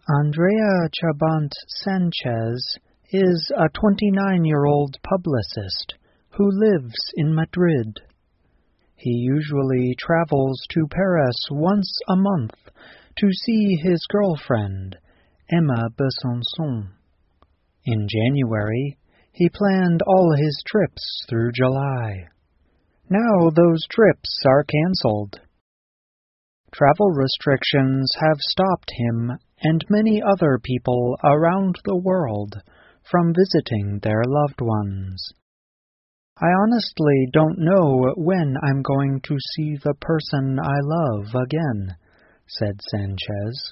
Andrea Chabant Sanchez is a 29-year-old publicist who lives in Madrid. He usually travels to Paris once a month to see his girlfriend, Emma Besançon. In January, he planned all his trips through July. Now those trips are canceled. Travel restrictions have stopped him and many other people around the world from visiting their loved ones. I honestly don't know when I'm going to see the person I love again, said Sanchez.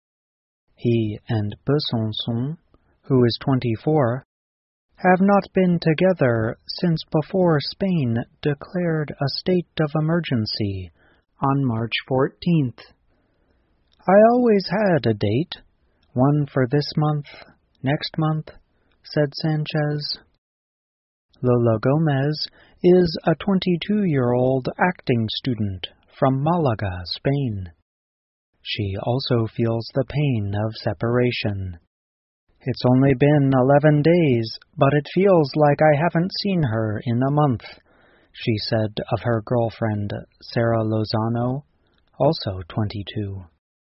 He and Besançon, who is 24, have not been together since before Spain declared a state of emergency on March 14th. I always had a date, one for this month, next month, said Sanchez. Lola Gomez is a 22-year-old acting student from Malaga, Spain. She also feels the pain of separation. It's only been 11 days, but it feels like I haven't seen her in a month, she said of her girlfriend, Sarah Lozano, also 22.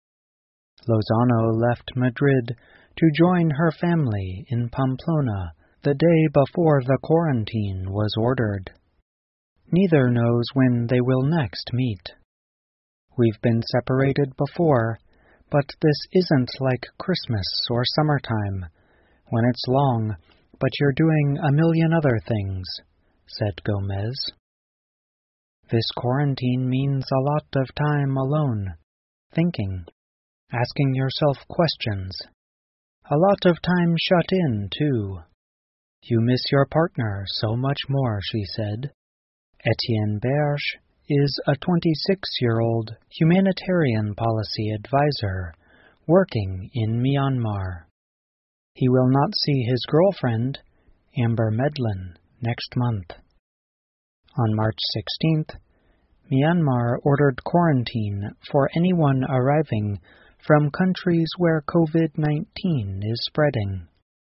Lozano left Madrid to join her family in Pamplona the day before the quarantine was ordered. Neither knows when they will next meet. We've been separated before, but this isn't like Christmas or summertime, when it's long, but you're doing a million other things, said Gomez. This quarantine means a lot of time alone, thinking, asking yourself questions. A lot of time shut in, too. You miss your partner so much more, she said. Etienne Berge is a 26-year-old humanitarian policy advisor working in Myanmar. He will not see his girlfriend, Amber Medlin, next month. On March 16th, Myanmar ordered quarantine for anyone arriving from countries where COVID-19 is spreading.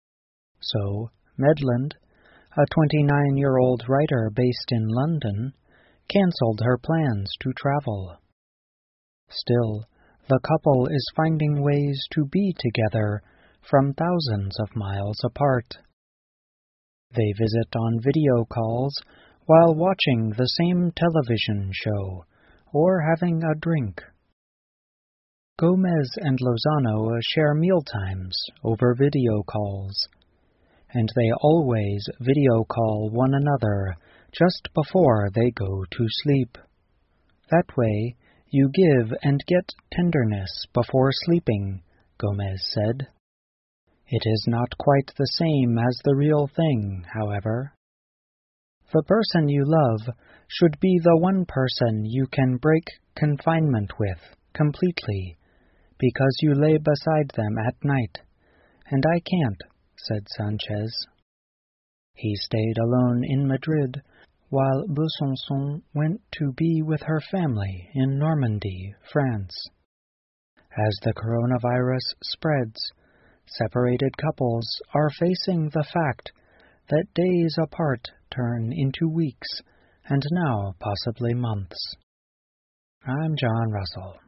So, Medland, a 29-year-old writer based in London, cancelled her plans to travel. Still, the couple is finding ways to be together from thousands of miles apart. They visit on video calls while watching the same television show or having a drink. Gomez and Lozano share mealtimes over video calls, and they always video call one another just before they go to sleep. That way, you give and get tenderness before sleeping, Gomez said. It is not quite the same as the real thing, however. The person you love should be the one person you can break confinement with completely, because you lay beside them at night, and I can't, said Sanchez. He stayed alone in Madrid, while Besançon went to be with her family in Normandy, France. As the coronavirus spreads, separated couples are facing the fact that days apart turn into weeks, and now possibly months. I'm John Russell.